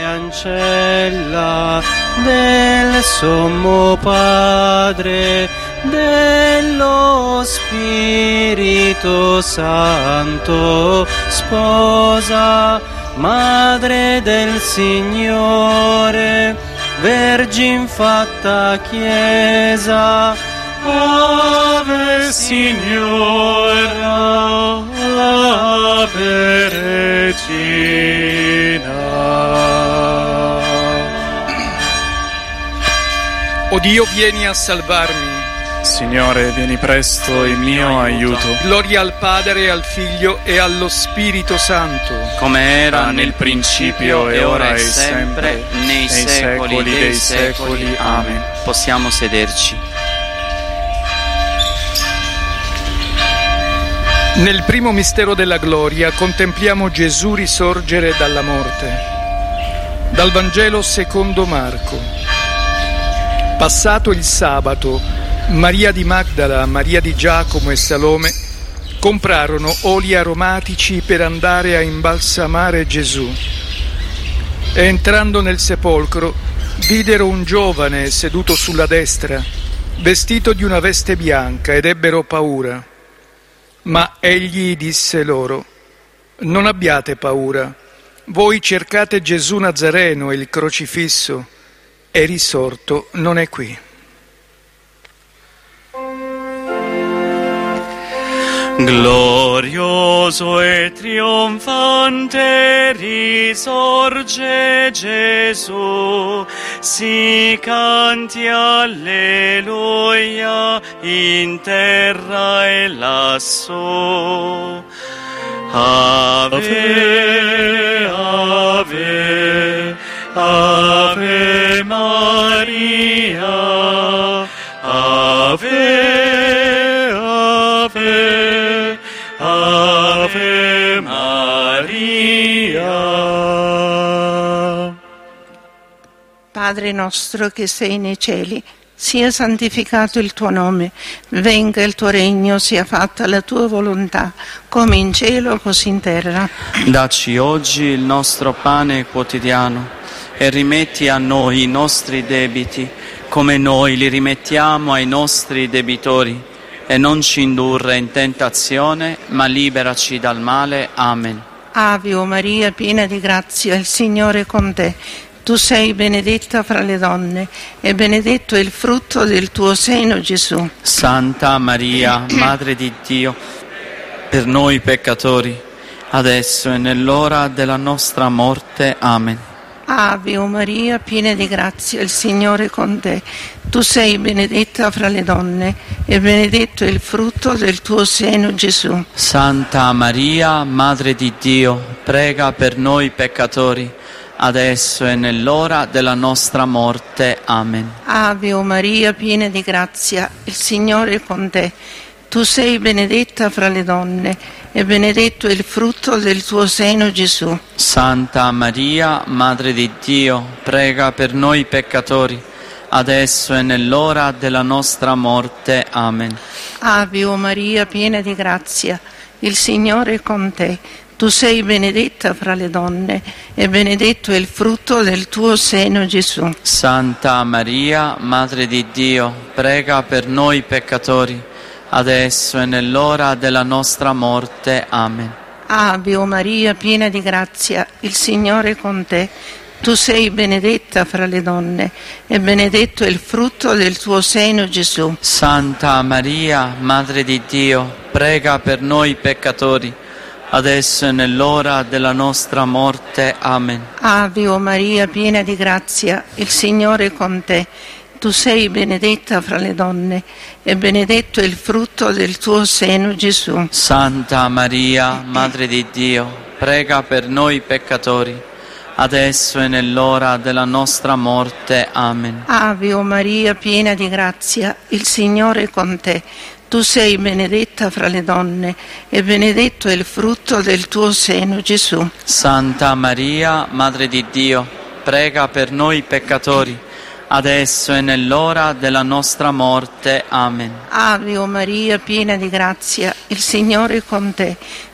ancella del Sommo Padre, dello Spirito Santo, sposa, Madre del Signore, Vergine fatta Chiesa, Ave Signora, Ave Regina. O Dio, vieni a salvarmi. Signore, vieni presto in mio aiuto. Gloria al Padre, al Figlio e allo Spirito Santo, come era nel principio e ora e sempre, nei secoli dei secoli. Amen. Possiamo sederci. Nel primo mistero della gloria contempliamo Gesù risorgere dalla morte. Dal Vangelo secondo Marco. Passato il sabato, Maria di Magdala, Maria di Giacomo e Salome comprarono oli aromatici per andare a imbalsamare Gesù. E entrando nel sepolcro, videro un giovane seduto sulla destra, vestito di una veste bianca, ed ebbero paura. Ma egli disse loro: non abbiate paura, voi cercate Gesù Nazareno, il crocifisso, è risorto, non è qui. Glorioso e trionfante risorge Gesù, si canti alleluia in terra e lassù. Ave, ave, ave Maria, ave, ave, ave Maria. Padre nostro che sei nei cieli, sia santificato il tuo nome, venga il tuo regno, sia fatta la tua volontà, come in cielo così in terra. Dacci oggi il nostro pane quotidiano e rimetti a noi i nostri debiti, come noi li rimettiamo ai nostri debitori. E non ci indurre in tentazione, ma liberaci dal male. Amen. Ave o Maria, piena di grazia, il Signore è con te. Tu sei benedetta fra le donne, e benedetto è il frutto del tuo seno, Gesù. Santa Maria, Madre di Dio, per noi peccatori, adesso e nell'ora della nostra morte. Amen. Ave o Maria, piena di grazia, il Signore è con te. Tu sei benedetta fra le donne, e benedetto è il frutto del tuo seno, Gesù. Santa Maria, Madre di Dio, prega per noi peccatori, adesso e nell'ora della nostra morte. Amen. Ave o Maria, piena di grazia, il Signore è con te. Tu sei benedetta fra le donne, e benedetto è il frutto del tuo seno, Gesù. Santa Maria, Madre di Dio, prega per noi peccatori, adesso e nell'ora della nostra morte. Amen. Ave o Maria, piena di grazia, il Signore è con te. Tu sei benedetta fra le donne, e benedetto è il frutto del tuo seno, Gesù. Santa Maria, Madre di Dio, prega per noi peccatori, adesso e nell'ora della nostra morte. Amen. Ave o Maria, piena di grazia, il Signore è con te. Tu sei benedetta fra le donne, e benedetto è il frutto del tuo seno, Gesù. Santa Maria, Madre di Dio, prega per noi peccatori, adesso e nell'ora della nostra morte. Amen. Ave o Maria, piena di grazia, il Signore è con te. Tu sei benedetta fra le donne, e benedetto è il frutto del tuo seno, Gesù. Santa Maria, Madre di Dio, prega per noi peccatori, adesso e nell'ora della nostra morte. Amen. Ave o Maria, piena di grazia, il Signore è con te. Tu sei benedetta fra le donne, e benedetto è il frutto del tuo seno, Gesù. Santa Maria, Madre di Dio, prega per noi peccatori, adesso e nell'ora della nostra morte. Amen. Ave o Maria, piena di grazia, il Signore è con te.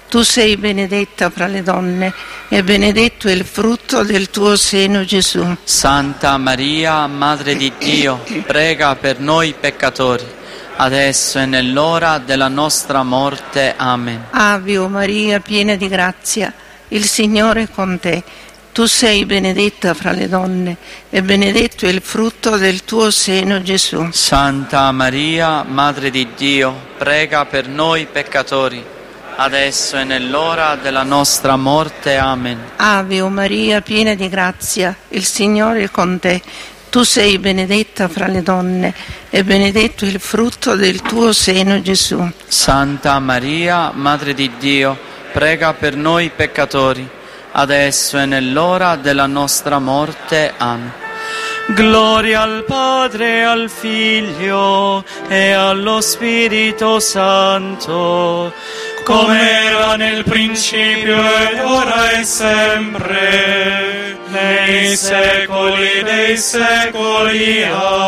Tu sei benedetta fra le donne e benedetto è il frutto del tuo seno, Gesù. Santa Maria, Madre di Dio, prega per noi peccatori, adesso e nell'ora della nostra morte. Amen. Ave Maria, piena di grazia, il Signore è con te. Tu sei benedetta fra le donne e benedetto è il frutto del tuo seno, Gesù. Santa Maria, Madre di Dio, prega per noi peccatori, adesso e nell'ora della nostra morte. Amen. Ave Maria, piena di grazia, il Signore è con te. Tu sei benedetta fra le donne e benedetto è il frutto del tuo seno, Gesù. Santa Maria, Madre di Dio, prega per noi peccatori, adesso e nell'ora della nostra morte. Amen. Gloria al Padre, al Figlio e allo Spirito Santo, come era nel principio ed ora e sempre, nei secoli dei secoli.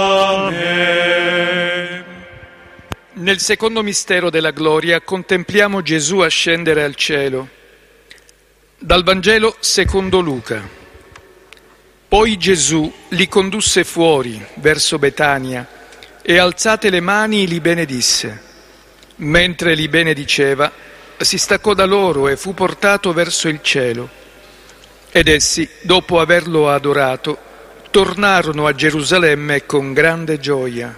Amen. Nel secondo mistero della gloria contempliamo Gesù ascendere al cielo. Dal Vangelo secondo Luca. Poi Gesù li condusse fuori, verso Betania, e alzate le mani li benedisse. Mentre li benediceva, si staccò da loro e fu portato verso il cielo. Ed essi, dopo averlo adorato, tornarono a Gerusalemme con grande gioia.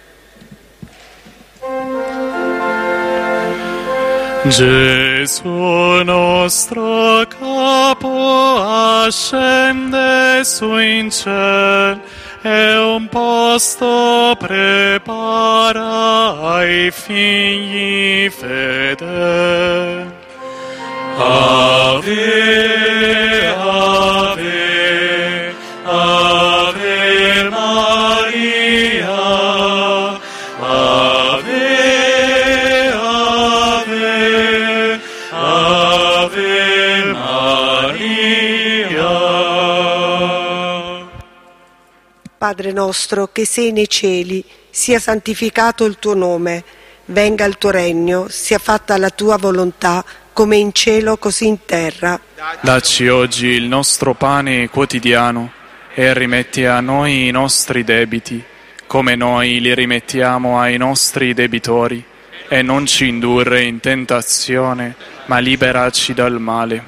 Gesù nostro capo ascende su in ciel e un posto prepara ai figli fedeli. Ave, ave, ave Maria, ave, ave, ave Maria. Padre nostro che sei nei cieli, sia santificato il tuo nome, venga il tuo regno, sia fatta la tua volontà, come in cielo così in terra. Dacci oggi il nostro pane quotidiano e rimetti a noi i nostri debiti, come noi li rimettiamo ai nostri debitori, e non ci indurre in tentazione, ma liberaci dal male.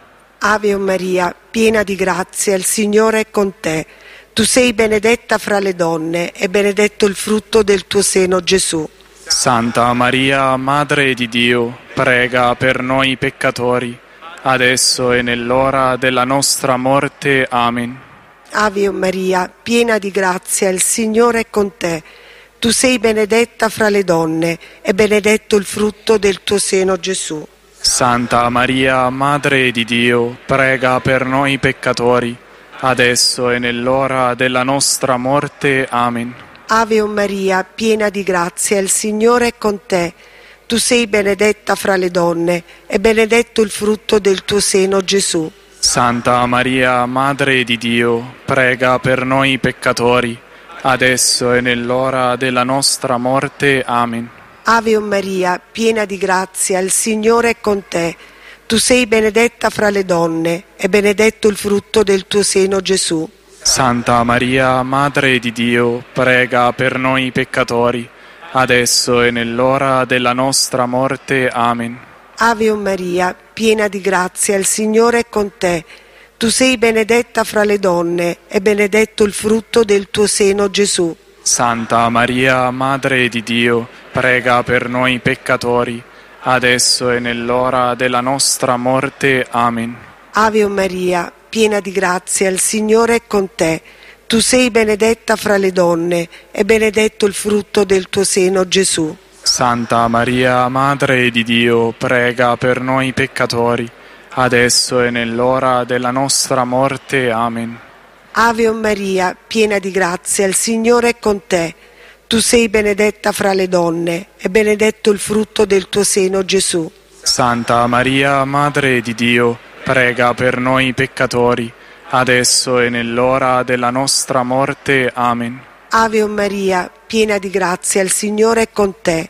Ave Maria, piena di grazia, il Signore è con te. Tu sei benedetta fra le donne e benedetto il frutto del tuo seno, Gesù. Santa Maria, Madre di Dio, prega per noi peccatori, adesso e nell'ora della nostra morte. Amen. Ave Maria, piena di grazia, il Signore è con te. Tu sei benedetta fra le donne e benedetto il frutto del tuo seno, Gesù. Santa Maria, Madre di Dio, prega per noi peccatori, adesso e nell'ora della nostra morte. Amen. Ave Maria, piena di grazia, il Signore è con te. Tu sei benedetta fra le donne e benedetto il frutto del tuo seno, Gesù. Santa Maria, Madre di Dio, prega per noi peccatori, adesso e nell'ora della nostra morte. Amen. Ave Maria, piena di grazia, il Signore è con te. Tu sei benedetta fra le donne e benedetto il frutto del tuo seno, Gesù. Santa Maria, Madre di Dio, prega per noi peccatori, adesso e nell'ora della nostra morte. Amen. Ave Maria, piena di grazia, il Signore è con te. Tu sei benedetta fra le donne e benedetto il frutto del tuo seno, Gesù. Santa Maria, Madre di Dio, prega per noi peccatori, adesso e nell'ora della nostra morte. Amen. Ave Maria, piena di grazia, il Signore è con te. Tu sei benedetta fra le donne e benedetto il frutto del tuo seno, Gesù. Santa Maria, Madre di Dio, prega per noi peccatori, adesso e nell'ora della nostra morte. Amen. Ave Maria, piena di grazia, il Signore è con te. Tu sei benedetta fra le donne e benedetto il frutto del tuo seno, Gesù. Santa Maria, Madre di Dio, prega per noi peccatori, adesso e nell'ora della nostra morte. Amen. Ave Maria, piena di grazia, il Signore è con te.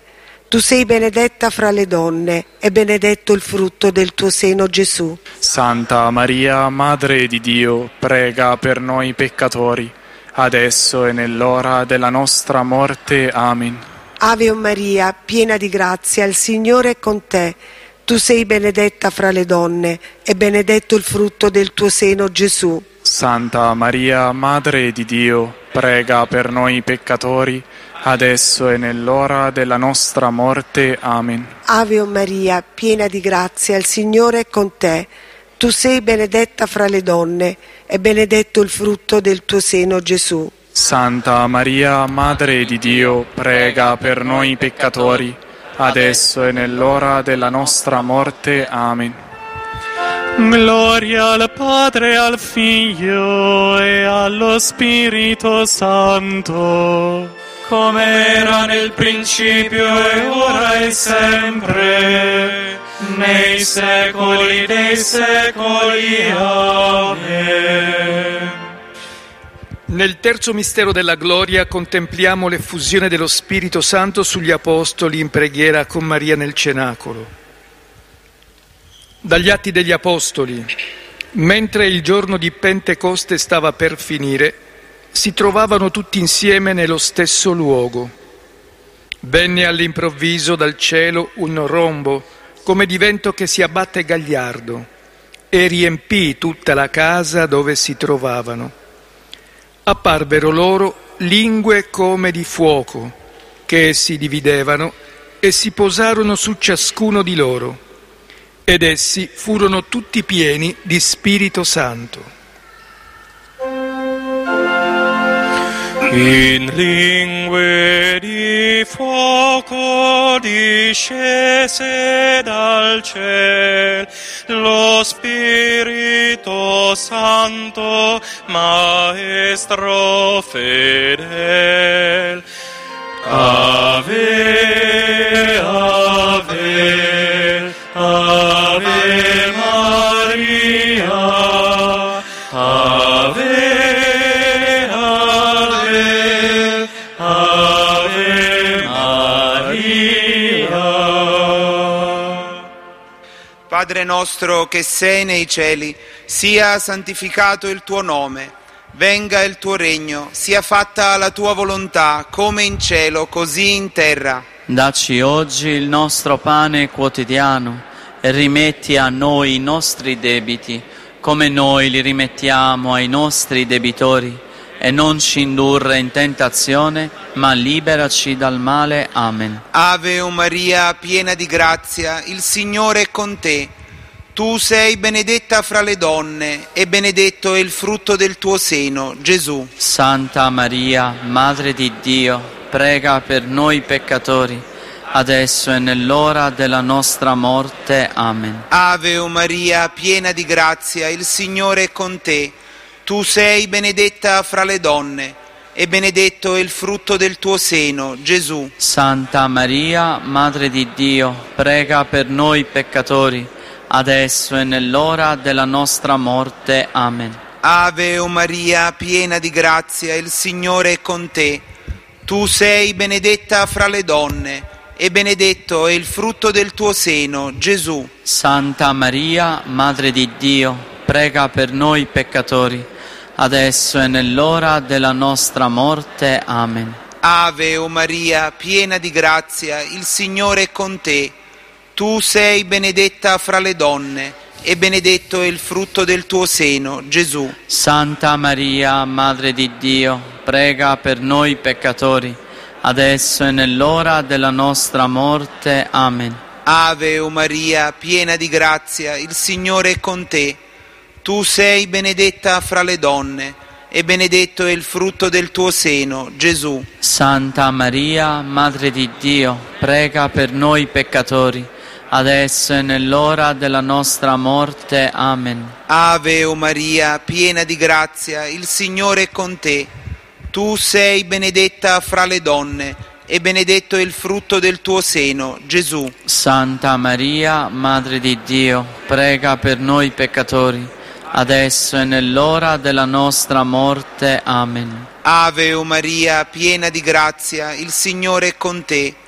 Tu sei benedetta fra le donne e benedetto il frutto del tuo seno, Gesù. Santa Maria, Madre di Dio, prega per noi peccatori, adesso e nell'ora della nostra morte. Amen. Ave Maria, piena di grazia, il Signore è con te. Tu sei benedetta fra le donne e benedetto il frutto del tuo seno, Gesù. Santa Maria, Madre di Dio, prega per noi peccatori, adesso e nell'ora della nostra morte. Amen. Ave Maria, piena di grazia, il Signore è con te. Tu sei benedetta fra le donne e benedetto il frutto del tuo seno, Gesù. Santa Maria, Madre di Dio, prega per noi peccatori, adesso e nell'ora della nostra morte. Amen. Gloria al Padre, al Figlio e allo Spirito Santo, come era nel principio e ora e sempre, nei secoli dei secoli. Amen. Nel terzo mistero della gloria contempliamo l'effusione dello Spirito Santo sugli Apostoli in preghiera con Maria nel cenacolo. Dagli Atti degli Apostoli: mentre il giorno di Pentecoste stava per finire, si trovavano tutti insieme nello stesso luogo. Venne all'improvviso dal cielo un rombo, come di vento che si abbatte gagliardo, e riempì tutta la casa dove si trovavano. Apparvero loro lingue come di fuoco, che si dividevano e si posarono su ciascuno di loro, ed essi furono tutti pieni di Spirito Santo. In lingue di fuoco discese dal cielo lo Spirito Santo, Maestro fedel. Ave, ave, ave Maria, ave, ave, ave Maria. Padre nostro che sei nei cieli, sia santificato il tuo nome. Venga il tuo regno, sia fatta la tua volontà, come in cielo, così in terra. Dacci oggi il nostro pane quotidiano e rimetti a noi i nostri debiti, come noi li rimettiamo ai nostri debitori, e non ci indurre in tentazione, ma liberaci dal male. Amen. Ave Maria, piena di grazia, il Signore è con te. Tu sei benedetta fra le donne e benedetto è il frutto del tuo seno, Gesù. Santa Maria, Madre di Dio, prega per noi peccatori, adesso e nell'ora della nostra morte. Amen. Ave Maria, piena di grazia, il Signore è con te. Tu sei benedetta fra le donne e benedetto è il frutto del tuo seno, Gesù. Santa Maria, Madre di Dio, prega per noi peccatori, adesso e nell'ora della nostra morte. Amen. Ave Maria, piena di grazia, il Signore è con te. Tu sei benedetta fra le donne e benedetto è il frutto del tuo seno, Gesù. Santa Maria, Madre di Dio, prega per noi peccatori, adesso e nell'ora della nostra morte. Amen. Ave Maria, piena di grazia, il Signore è con te. Tu sei benedetta fra le donne e benedetto è il frutto del tuo seno, Gesù. Santa Maria, Madre di Dio, prega per noi peccatori, adesso e nell'ora della nostra morte. Amen. Ave Maria, piena di grazia, il Signore è con te. Tu sei benedetta fra le donne e benedetto è il frutto del tuo seno, Gesù. Santa Maria, Madre di Dio, prega per noi peccatori, adesso e nell'ora della nostra morte. Amen. Ave Maria, piena di grazia, il Signore è con te. Tu sei benedetta fra le donne e benedetto è il frutto del tuo seno, Gesù. Santa Maria, Madre di Dio, prega per noi peccatori, adesso e nell'ora della nostra morte. Amen. Ave Maria, piena di grazia, il Signore è con te.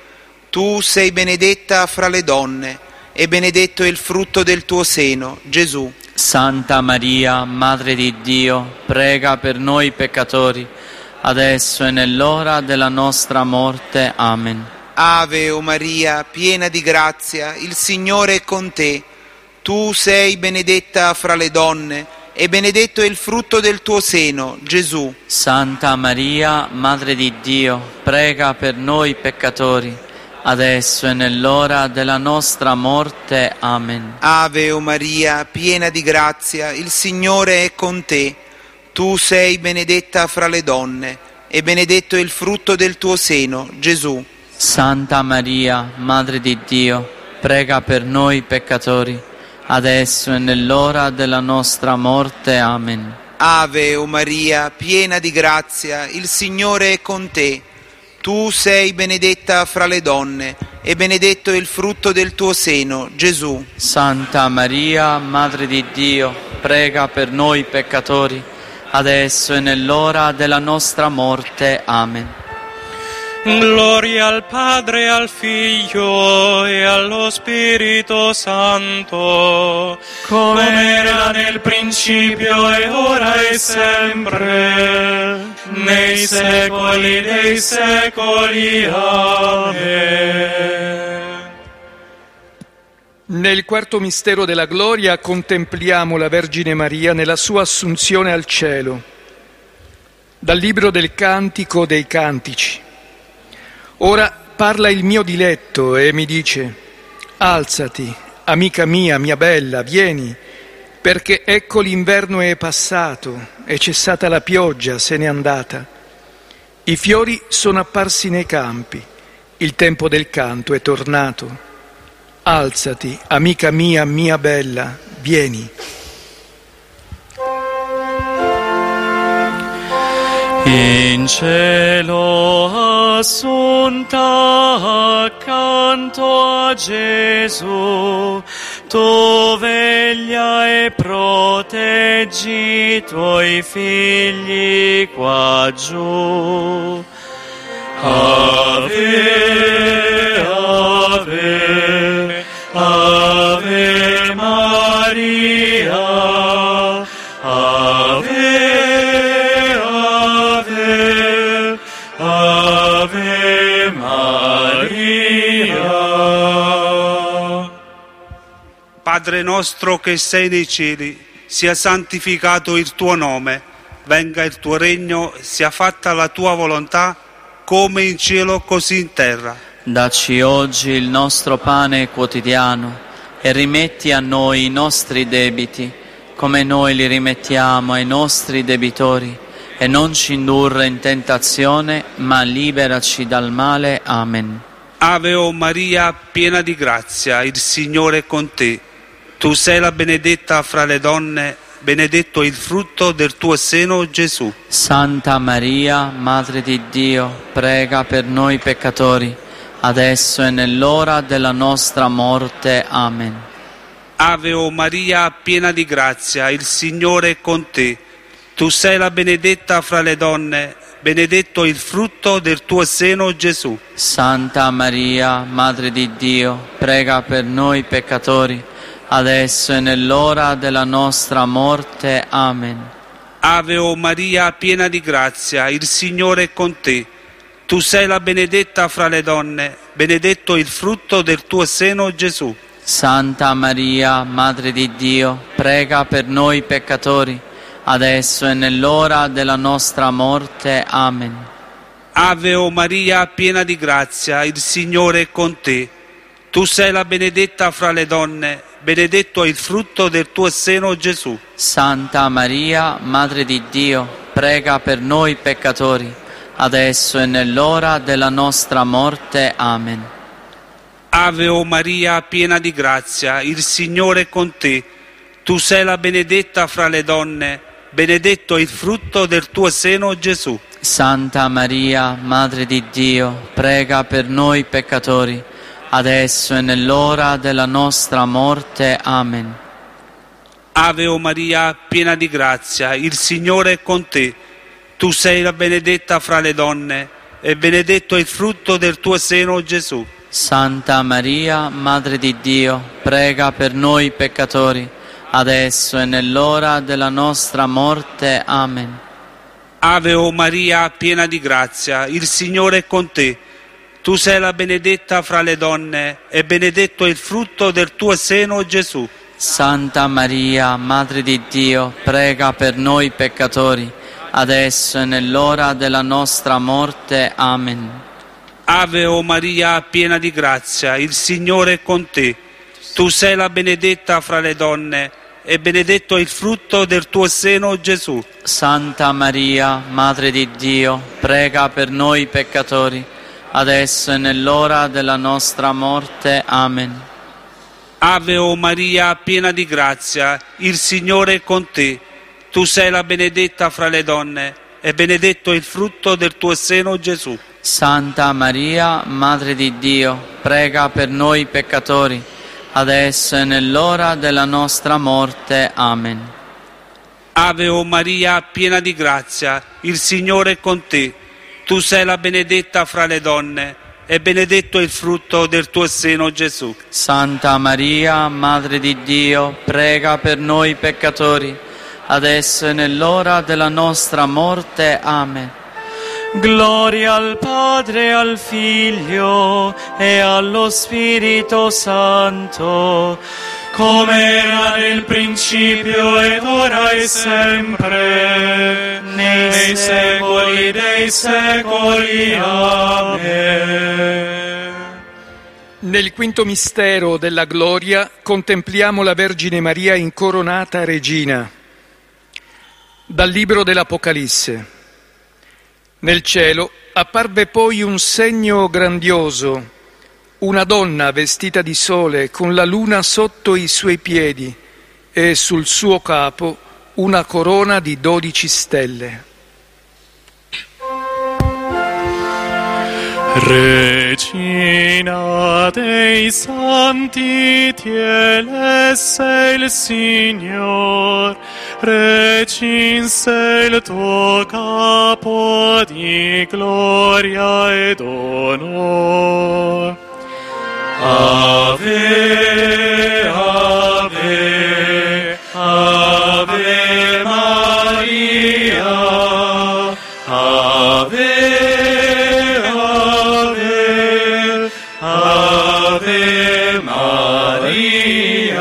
Tu sei benedetta fra le donne, e benedetto è il frutto del tuo seno, Gesù. Santa Maria, Madre di Dio, prega per noi peccatori, adesso e nell'ora della nostra morte. Amen. Ave o Maria, piena di grazia, il Signore è con te. Tu sei benedetta fra le donne, e benedetto è il frutto del tuo seno, Gesù. Santa Maria, Madre di Dio, prega per noi peccatori, adesso e nell'ora della nostra morte. Amen. Ave o Maria, piena di grazia, il Signore è con te. Tu sei benedetta fra le donne, e benedetto è il frutto del tuo seno, Gesù. Santa Maria, Madre di Dio, prega per noi peccatori, adesso e nell'ora della nostra morte. Amen. Ave o Maria, piena di grazia, il Signore è con te. Tu sei benedetta fra le donne, e benedetto è il frutto del tuo seno, Gesù. Santa Maria, Madre di Dio, prega per noi peccatori, adesso e nell'ora della nostra morte. Amen. Gloria al Padre, al Figlio e allo Spirito Santo, come era nel principio e ora e sempre, nei secoli dei secoli. Amen. Nel quarto mistero della gloria contempliamo la Vergine Maria nella sua assunzione al cielo. Dal libro del Cantico dei Cantici. Ora parla il mio diletto e mi dice: alzati, amica mia, mia bella, vieni, perché ecco l'inverno è passato, è cessata la pioggia, se n'è andata. I fiori sono apparsi nei campi, il tempo del canto è tornato. Alzati, amica mia, mia bella, vieni. In cielo assunta accanto a Gesù, tu veglia e proteggi i tuoi figli qua giù. Ave, ave, ave Maria, ave, Ave Maria. Padre nostro che sei nei cieli, sia santificato il tuo nome, venga il tuo regno, sia fatta la tua volontà, come in cielo così in terra. Dacci oggi il nostro pane quotidiano e rimetti a noi i nostri debiti, come noi li rimettiamo ai nostri debitori. E non ci indurre in tentazione, ma liberaci dal male. Amen. Ave o Maria, piena di grazia, il Signore è con te. Tu sei la benedetta fra le donne, benedetto il frutto del tuo seno, Gesù. Santa Maria, Madre di Dio, prega per noi peccatori, adesso e nell'ora della nostra morte. Amen. Ave o Maria, piena di grazia, il Signore è con te. Tu sei la benedetta fra le donne, benedetto il frutto del tuo seno, Gesù. Santa Maria, Madre di Dio, prega per noi peccatori, adesso e nell'ora della nostra morte. Amen. Ave o Maria, piena di grazia, il Signore è con te. Tu sei la benedetta fra le donne, benedetto il frutto del tuo seno, Gesù. Santa Maria, Madre di Dio, prega per noi peccatori, adesso e nell'ora della nostra morte. Amen. Ave o Maria, piena di grazia, il Signore è con te. Tu sei la benedetta fra le donne, benedetto è il frutto del tuo seno, Gesù. Santa Maria, Madre di Dio, prega per noi peccatori, adesso e nell'ora della nostra morte. Amen. Ave o Maria, piena di grazia, il Signore è con te. Tu sei la benedetta fra le donne, benedetto è il frutto del tuo seno, Gesù. Santa Maria, Madre di Dio, prega per noi peccatori, adesso e nell'ora della nostra morte. Amen. Ave o Maria, piena di grazia, il Signore è con te. Tu sei la benedetta fra le donne, e benedetto è il frutto del tuo seno, Gesù. Santa Maria, Madre di Dio, prega per noi peccatori, adesso e nell'ora della nostra morte. Amen. Ave o Maria, piena di grazia, il Signore è con te. Tu sei la benedetta fra le donne e benedetto è il frutto del tuo seno, Gesù. Santa Maria, Madre di Dio, prega per noi peccatori, adesso e nell'ora della nostra morte. Amen. Ave o Maria, piena di grazia, il Signore è con te. Tu sei la benedetta fra le donne e benedetto è il frutto del tuo seno, Gesù. Santa Maria, Madre di Dio, prega per noi peccatori, adesso e nell'ora della nostra morte. Amen. Ave o Maria, piena di grazia, il Signore è con te. Tu sei la benedetta fra le donne e benedetto è il frutto del tuo seno, Gesù. Santa Maria, Madre di Dio, prega per noi peccatori, adesso e nell'ora della nostra morte. Amen. Ave o Maria, piena di grazia, il Signore è con te. Tu sei la benedetta fra le donne e benedetto è il frutto del tuo seno, Gesù. Santa Maria, Madre di Dio, prega per noi peccatori, adesso e nell'ora della nostra morte. Amen. Gloria al Padre, al Figlio e allo Spirito Santo, come era nel principio ed ora e sempre, nei secoli dei secoli. Amen. Nel quinto mistero della gloria contempliamo la Vergine Maria incoronata regina. Dal libro dell'Apocalisse. Nel cielo apparve poi un segno grandioso, una donna vestita di sole con la luna sotto i suoi piedi e sul suo capo una corona di 12 stelle. Regina dei santi, tielesse il Signor, recinse il tuo capo di gloria ed onor. Ave, ave, ave Maria, ave, ave, ave Maria.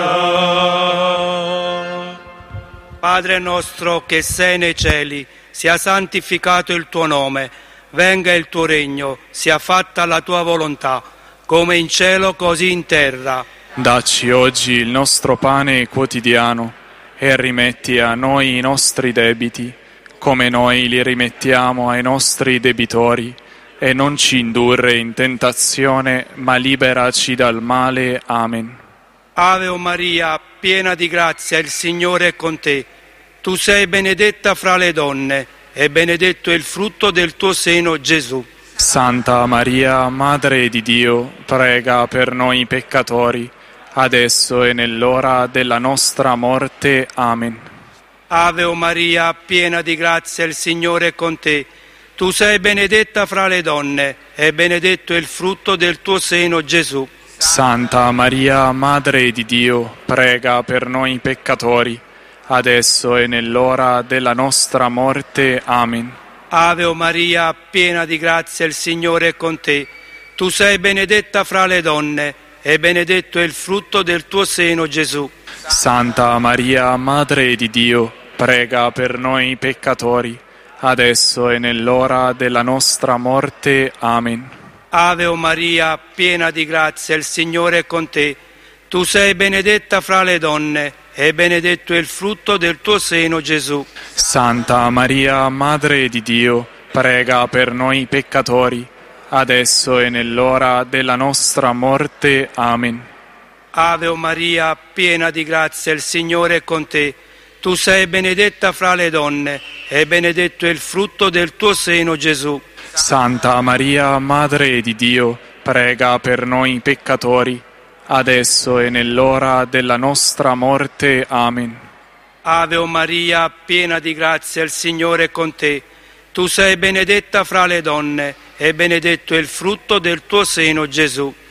Padre nostro che sei nei cieli, sia santificato il tuo nome, venga il tuo regno, sia fatta la tua volontà, come in cielo così in terra. Dacci oggi il nostro pane quotidiano e rimetti a noi i nostri debiti, come noi li rimettiamo ai nostri debitori, e non ci indurre in tentazione, ma liberaci dal male. Amen. Ave o Maria, piena di grazia, il Signore è con te. Tu sei benedetta fra le donne, e benedetto è il frutto del tuo seno, Gesù. Santa Maria, Madre di Dio, prega per noi peccatori, adesso e nell'ora della nostra morte. Amen. Ave o Maria, piena di grazia, il Signore è con te. Tu sei benedetta fra le donne, e benedetto è il frutto del tuo seno, Gesù. Santa Maria, Madre di Dio, prega per noi peccatori, adesso e nell'ora della nostra morte. Amen. Ave o Maria, piena di grazia, il Signore è con te. Tu sei benedetta fra le donne, e benedetto è il frutto del tuo seno, Gesù. Santa Maria, Madre di Dio, prega per noi peccatori, adesso e nell'ora della nostra morte. Amen. Ave o Maria, piena di grazia, il Signore è con te. Tu sei benedetta fra le donne, e benedetto è il frutto del tuo seno, Gesù. Santa Maria, Madre di Dio, prega per noi peccatori, adesso e nell'ora della nostra morte. Amen. Ave o Maria, piena di grazia, il Signore è con te. Tu sei benedetta fra le donne, e benedetto è il frutto del tuo seno, Gesù. Santa Maria, Madre di Dio, prega per noi peccatori, adesso e nell'ora della nostra morte. Amen. Ave o Maria, piena di grazia, il Signore è con te. Tu sei benedetta fra le donne, e benedetto è il frutto del tuo seno, Gesù.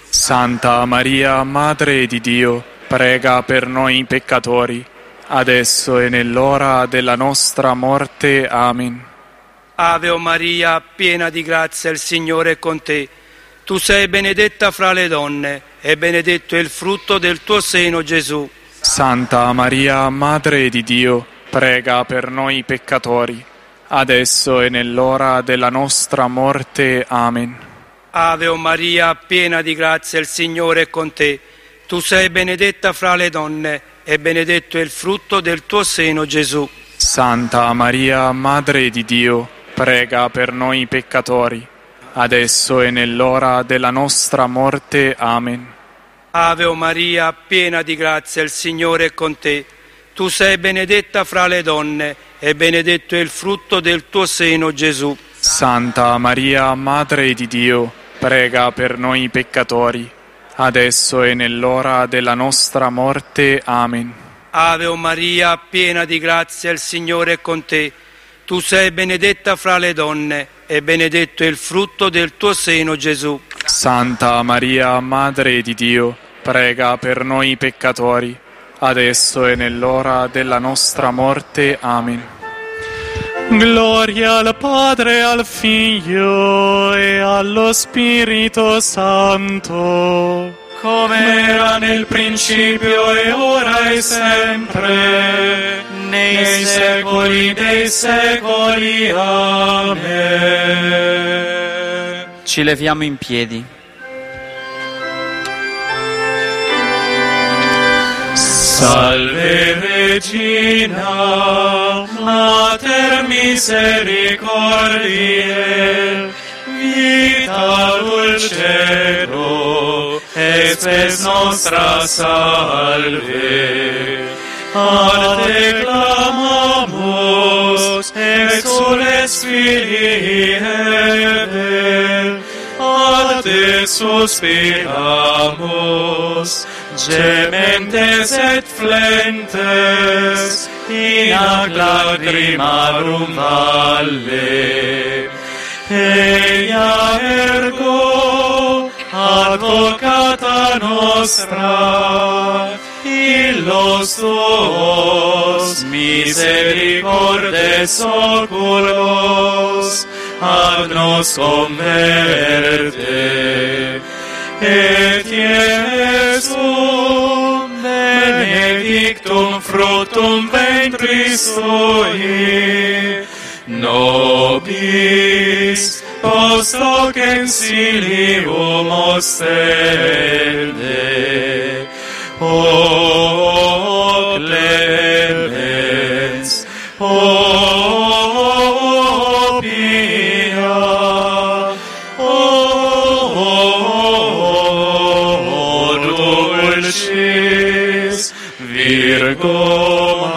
Santa Maria, Madre di Dio, prega per noi peccatori, adesso e nell'ora della nostra morte. Amen. Ave Maria, piena di grazia, il Signore è con te. Tu sei benedetta fra le donne, e benedetto è il frutto del tuo seno, Gesù. Santa Maria, Madre di Dio, prega per noi peccatori, adesso e nell'ora della nostra morte. Amen. Ave Maria, piena di grazia, il Signore è con te. Tu sei benedetta fra le donne, e benedetto è il frutto del tuo seno, Gesù. Santa Maria, Madre di Dio, prega per noi peccatori, adesso e nell'ora della nostra morte. Amen. Ave Maria, piena di grazia, il Signore è con te. Tu sei benedetta fra le donne, e benedetto è il frutto del tuo seno, Gesù. Santa Maria, Madre di Dio, prega per noi peccatori, adesso e nell'ora della nostra morte. Amen. Ave Maria, piena di grazia, il Signore è con te. Tu sei benedetta fra le donne, e benedetto è il frutto del tuo seno, Gesù. Santa Maria, Madre di Dio, prega per noi peccatori, adesso e nell'ora della nostra morte. Amen. Gloria al Padre, al Figlio e allo Spirito Santo, come era nel principio e ora e sempre, nei secoli dei secoli. Amen. Ci leviamo in piedi. Salve Regina, Mater misericordiae, vita dulcedo, et spes nostra salve. A te clamamus, exules filii Eve, a te suspiramus, gementes et flentes, in ac lacrimarum valle. Eia ergo, advocata nostra, illos tuos misericordes oculos, ad nos converte. Et Iesum benedictum fructum ventris tui, nobis post hoc exilium ostende. O clemens, o pia, o dulcis Virgo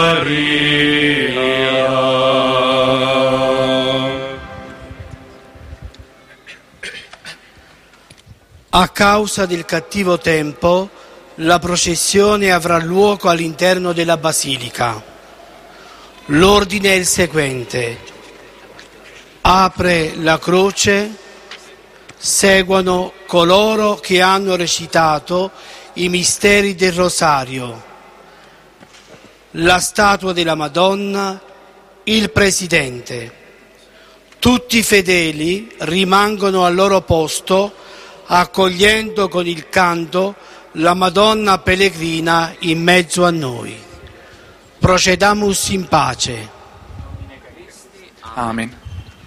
Maria. A causa del cattivo tempo, la processione avrà luogo all'interno della Basilica. L'ordine è il seguente: apre la croce, seguono coloro che hanno recitato i misteri del Rosario, la statua della Madonna, il Presidente. Tutti i fedeli rimangono al loro posto accogliendo con il canto la Madonna pellegrina in mezzo a noi. Procedamus in pace. Amen.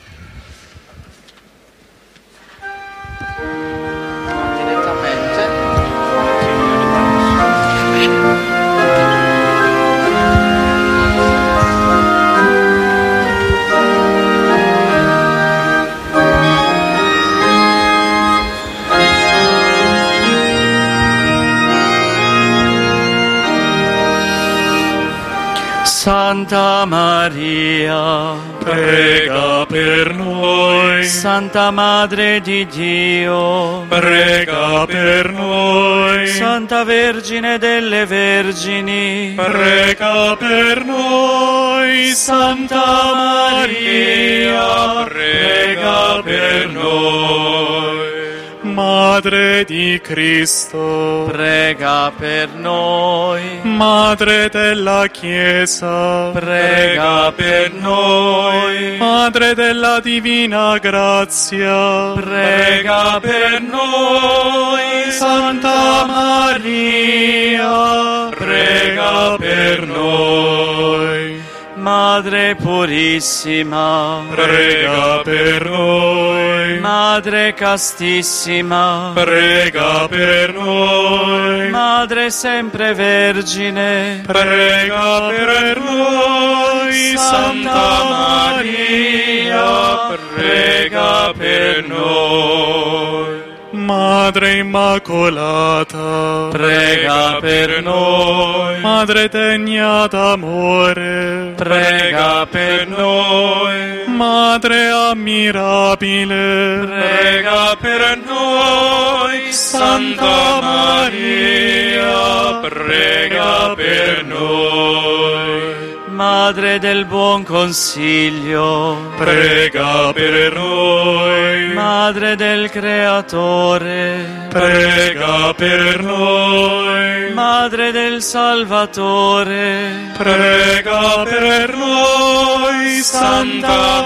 Santa Maria, prega per noi. Santa Madre di Dio, prega per noi. Santa Vergine delle Vergini, prega per noi. Santa Maria, prega per noi. Madre di Cristo, prega per noi. Madre della Chiesa, prega per noi. Madre della Divina Grazia, prega per noi. Santa Maria, prega per noi. Madre purissima, prega per noi. Madre castissima, prega per noi. Madre sempre vergine, prega per noi. Santa Maria, prega per noi. Madre Immacolata, prega per noi. Madre degna d'amore, prega per noi. Madre ammirabile, prega per noi. Santa Maria, prega per noi. Madre del buon consiglio, prega per noi. Madre del Creatore, prega per noi. Madre del Salvatore, prega per noi. Santa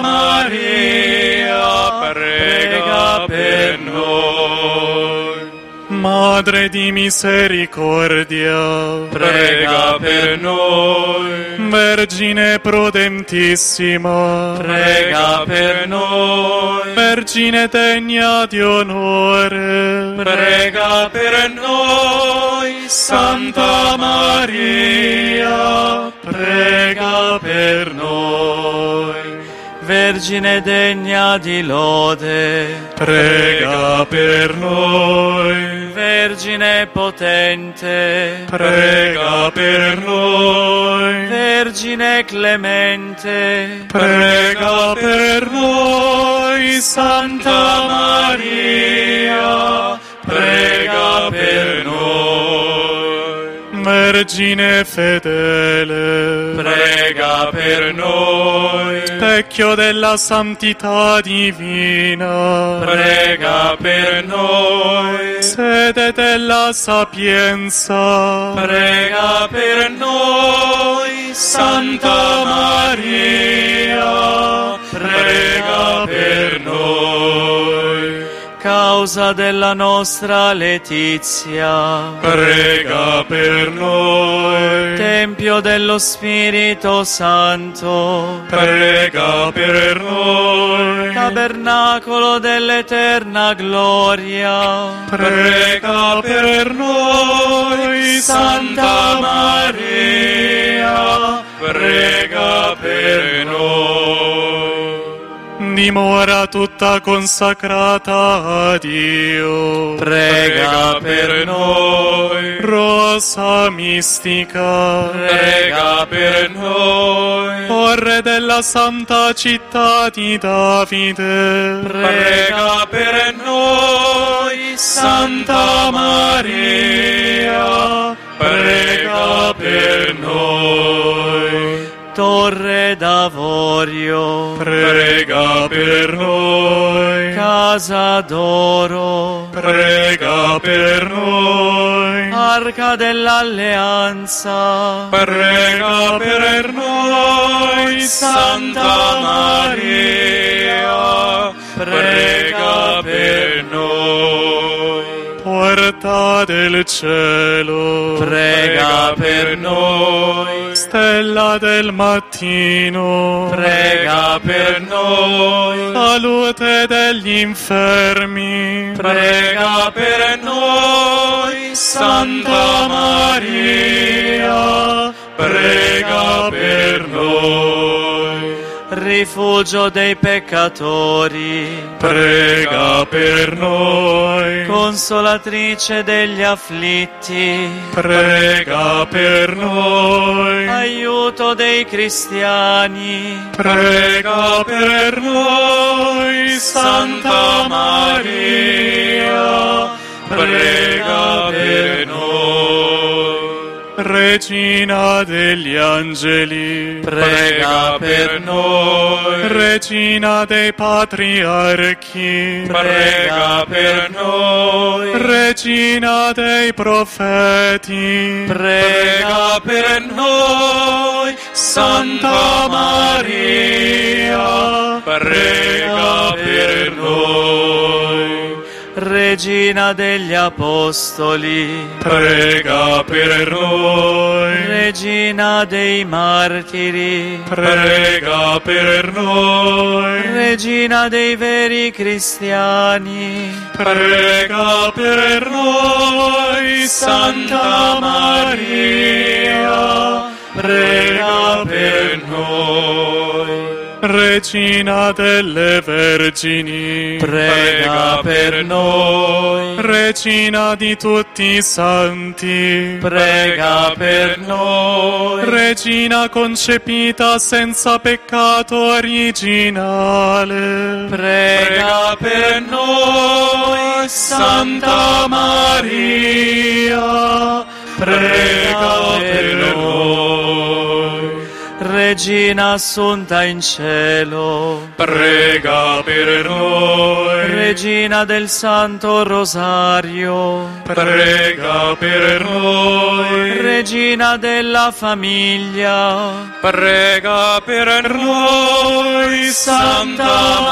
Maria, prega per noi. Madre di misericordia, prega per noi. Vergine prudentissima, prega per noi. Vergine degna di onore, prega per noi. Santa Maria, prega per noi. Vergine degna di lode, prega per noi. Vergine potente, prega per noi. Vergine clemente, prega per noi. Santa Maria, prega per noi. Vergine fedele, prega per noi. Specchio della santità divina, prega per noi. Sede della sapienza, prega per noi. Santa Maria, prega per noi. Causa della nostra letizia, prega per noi. Tempio dello Spirito Santo, prega per noi. Tabernacolo dell'eterna gloria, prega per noi. Santa Maria, prega per noi. Dimora tutta consacrata a Dio, prega per noi. Rosa mistica, prega per noi. Torre della santa città di Davide, prega per noi. Santa Maria, prega per noi. Torre d'Avorio, prega per noi. Casa d'Oro, prega per noi. Arca dell'Alleanza, prega per noi. Santa Maria, prega per noi. Porta del cielo, prega per noi. Stella del mattino, prega per noi. Salute degli infermi, prega per noi. Santa Maria, prega per noi. Rifugio dei peccatori, prega per noi. Consolatrice degli afflitti, prega per noi. Aiuto dei cristiani, prega per noi. Santa Maria, prega per noi. Regina degli angeli, prega per noi. Regina dei patriarchi, prega per noi. Regina dei profeti, prega per noi. Santa Maria, prega per noi. Regina degli Apostoli, prega per noi. Regina dei Martiri, prega per noi. Regina dei veri cristiani, prega per noi. Santa Maria, prega per noi. Regina delle Vergini, prega per noi. Regina di tutti i santi, prega per noi. Regina concepita senza peccato originale, prega per noi. Santa Maria, prega per noi. Regina assunta in cielo, prega per noi. Regina del Santo Rosario, prega per noi. Regina della famiglia, prega per noi. Santa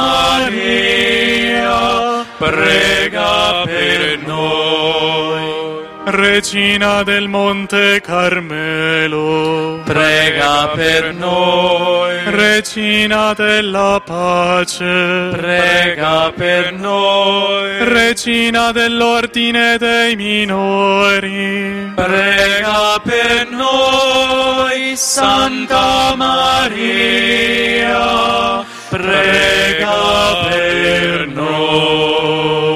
Maria, prega per noi. Regina del Monte Carmelo, prega per noi. Regina della pace, prega per noi. Regina dell'ordine dei minori, prega per noi. Santa Maria, prega per noi.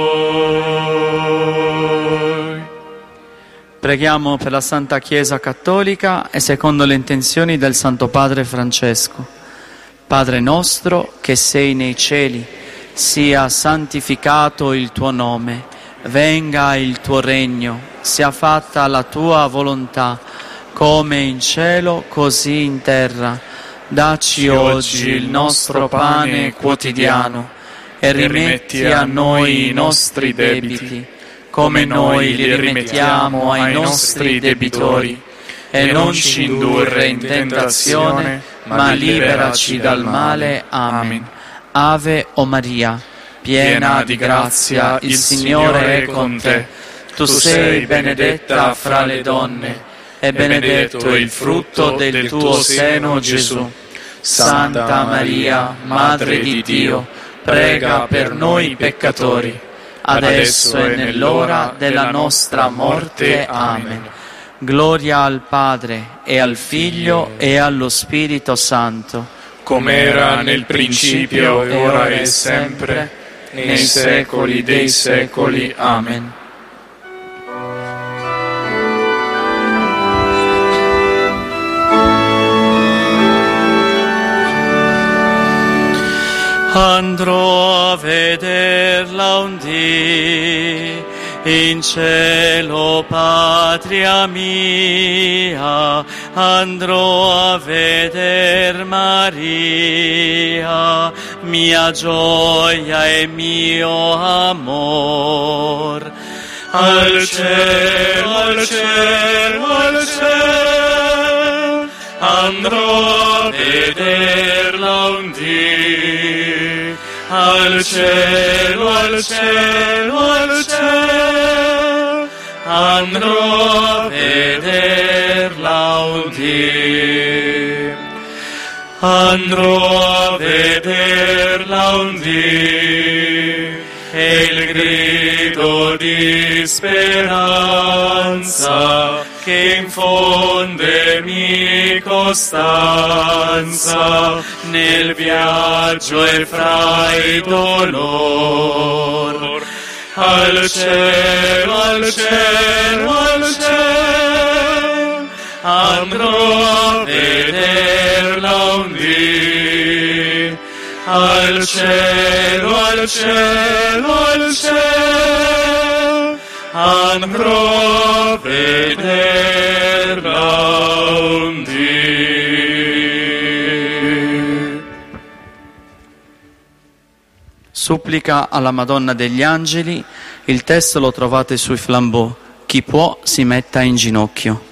Preghiamo per la Santa Chiesa Cattolica e secondo le intenzioni del Santo Padre Francesco. Padre nostro che sei nei cieli, sia santificato il tuo nome, venga il tuo regno, sia fatta la tua volontà, come in cielo così in terra. Dacci oggi il nostro pane quotidiano e rimetti a noi i nostri debiti, come noi li rimettiamo ai nostri debitori, e non ci indurre in tentazione, ma liberaci dal male. Amen. Ave o Maria, piena di grazia, il Signore è con te. Tu sei benedetta fra le donne, e benedetto il frutto del tuo seno, Gesù. Santa Maria, Madre di Dio, prega per noi peccatori, adesso e nell'ora della nostra morte. Amen. Gloria al Padre, e al Figlio, e allo Spirito Santo, come era nel principio, ora e sempre, nei secoli dei secoli. Amen. Andrò a vederla un dì in cielo, patria mia, andrò a veder Maria, mia gioia e mio amor. Al cielo, al cielo, al cielo, andrò a vederla un dì. Al cielo, al cielo, al cielo, andrò a vederla un dì. Andrò a vederla un dì, e il grido di speranza che infonde mi costanza nel viaggio e fra i dolor. Al cielo, al cielo, al cielo, andrò a vederla un dì. Al cielo, al cielo, al cielo, andrò a vederla un dì. Supplica alla Madonna degli Angeli, il testo lo trovate sui flambeau. Chi può si metta in ginocchio.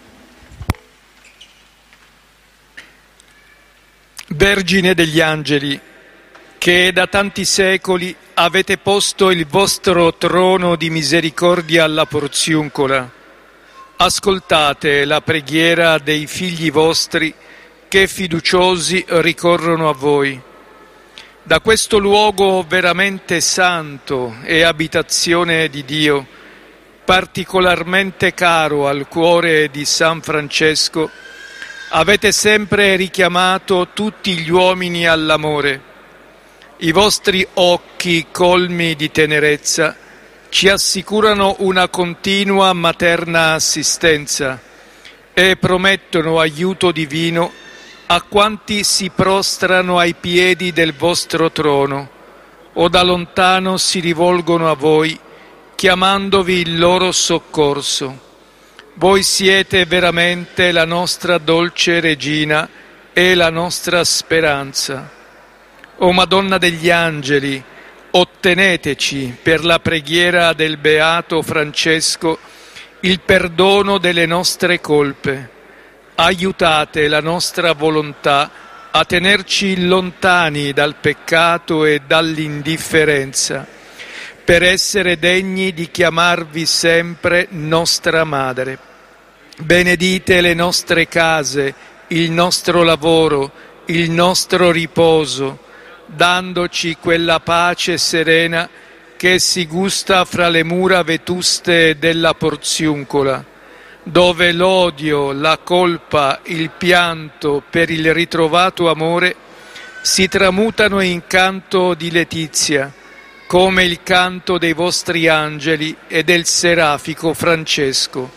Vergine degli Angeli, che da tanti secoli avete posto il vostro trono di misericordia alla Porziuncola, ascoltate la preghiera dei figli vostri che fiduciosi ricorrono a voi. Da questo luogo veramente santo e abitazione di Dio, particolarmente caro al cuore di San Francesco, avete sempre richiamato tutti gli uomini all'amore. I vostri occhi colmi di tenerezza ci assicurano una continua materna assistenza e promettono aiuto divino a quanti si prostrano ai piedi del vostro trono o da lontano si rivolgono a voi chiamandovi il loro soccorso. Voi siete veramente la nostra dolce regina e la nostra speranza. O Madonna degli Angeli, otteneteci per la preghiera del Beato Francesco il perdono delle nostre colpe. Aiutate la nostra volontà a tenerci lontani dal peccato e dall'indifferenza, per essere degni di chiamarvi sempre nostra Madre. Benedite le nostre case, il nostro lavoro, il nostro riposo, dandoci quella pace serena che si gusta fra le mura vetuste della Porziuncola, dove l'odio, la colpa, il pianto per il ritrovato amore si tramutano in canto di letizia, come il canto dei vostri angeli e del serafico Francesco.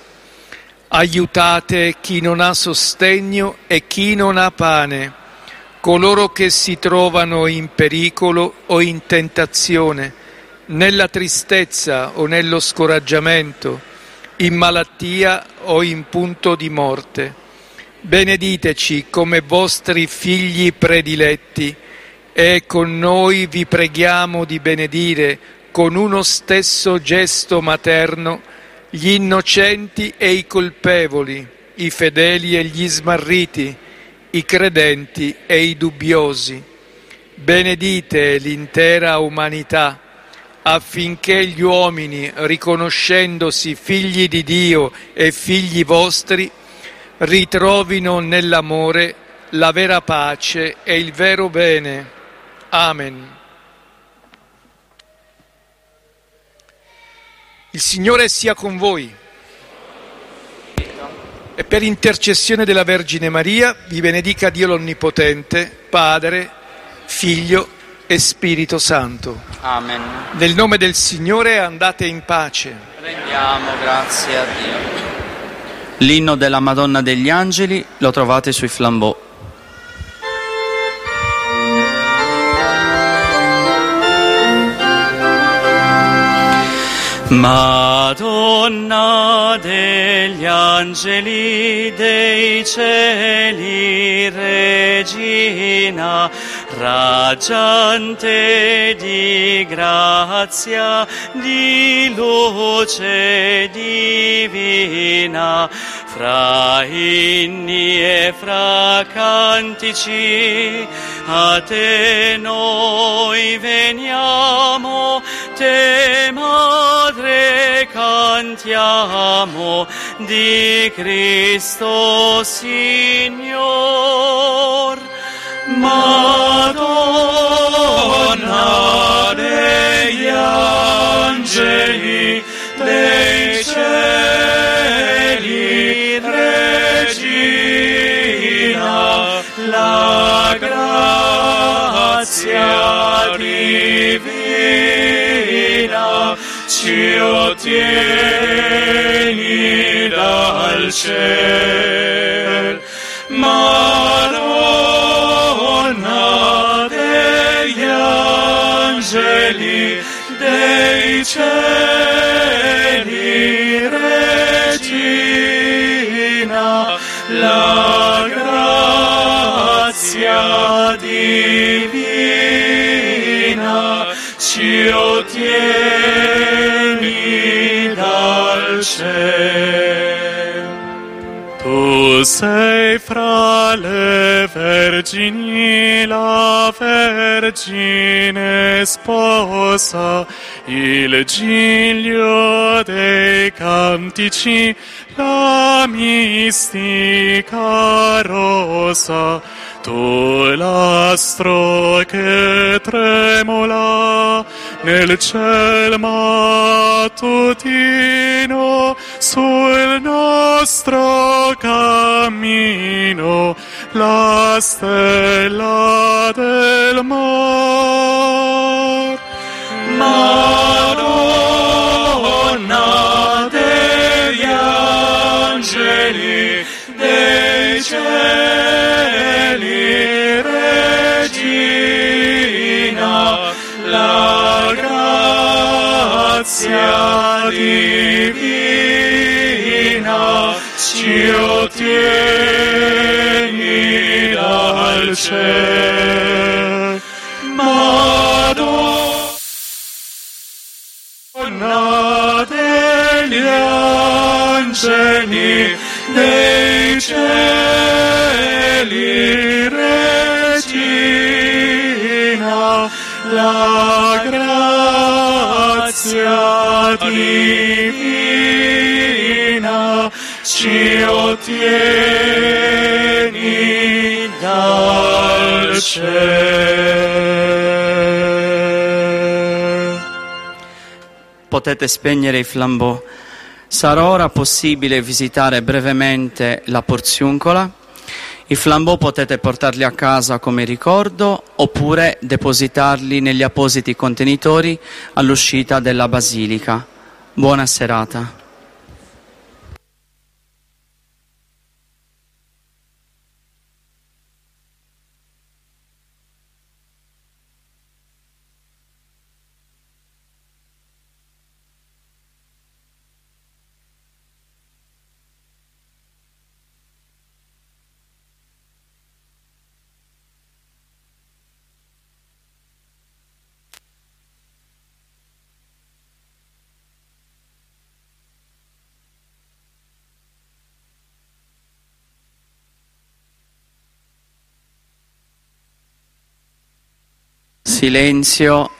Aiutate chi non ha sostegno e chi non ha pane, coloro che si trovano in pericolo o in tentazione, nella tristezza o nello scoraggiamento, in malattia o in punto di morte. Benediteci come vostri figli prediletti e con noi vi preghiamo di benedire con uno stesso gesto materno gli innocenti e i colpevoli, i fedeli e gli smarriti, i credenti e i dubbiosi. Benedite l'intera umanità, affinché gli uomini, riconoscendosi figli di Dio e figli vostri, ritrovino nell'amore la vera pace e il vero bene. Amen. Il Signore sia con voi. E per intercessione della Vergine Maria vi benedica Dio l'Onnipotente, Padre, Figlio e Spirito Santo. Amen. Nel nome del Signore andate in pace. Rendiamo grazie a Dio. L'inno della Madonna degli Angeli lo trovate sui flambeau. Madonna degli angeli dei cieli, Regina, raggiante di grazia, di luce divina, fra inni e fra cantici, a te noi veniamo, te Madre cantiamo, di Cristo Signor. Madonna degli angeli, dei cieli, Regina, la grazia divina ci ottieni dal cielo. Madonna degli angeli, dei cieli, divina, ci ottieni dal cielo. Tu sei fra le vergini la Vergine sposa, il giglio dei cantici, la mistica rosa. Tu l'astro che tremola nel ciel mattutino, sul nostro cammino, la stella del mar. Madonna degli angeli, dei cieli, Regina, la grazia divina ci ottieni dal cielo. Madonna degli angeli, dei cieli, Regina, la grazia divina ci ottieni dal cielo. Potete spegnere i flambeau. Sarà ora possibile visitare brevemente la Porziuncola. I flambeau potete portarli a casa come ricordo oppure depositarli negli appositi contenitori all'uscita della Basilica. Buona serata. Silenzio.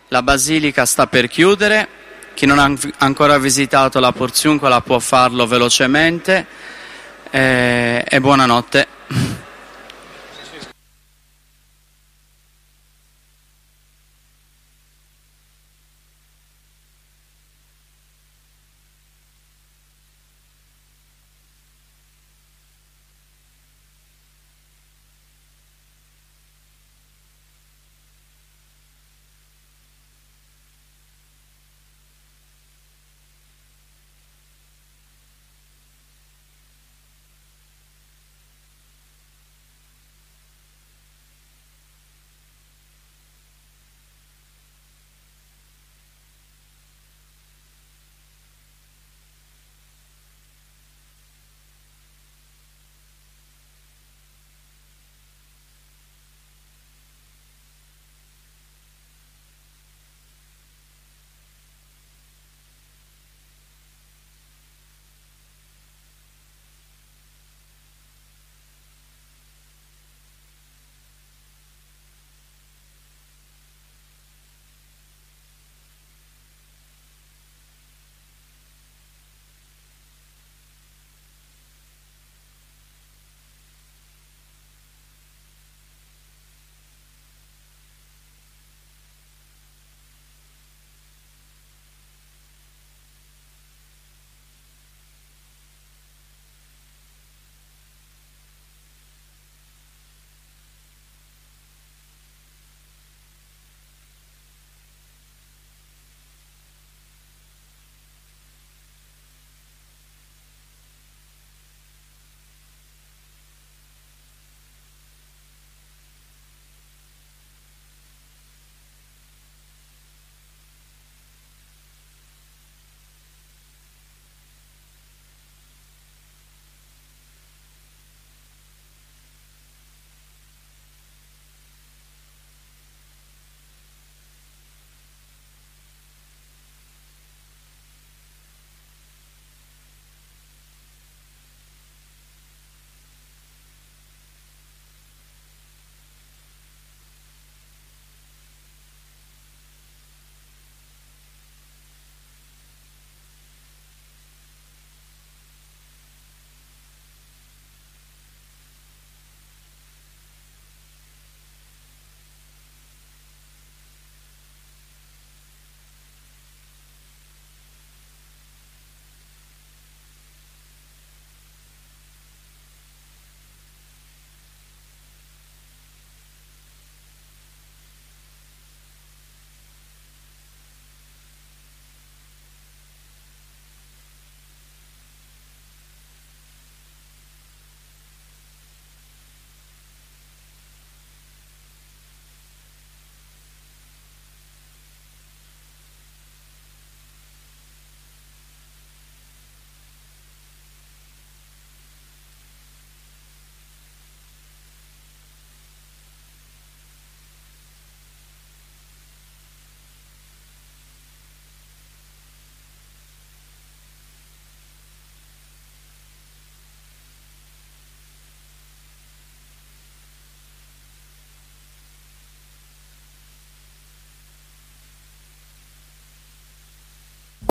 La basilica sta per chiudere, chi non ha ancora visitato la Porziuncola può farlo velocemente e buonanotte.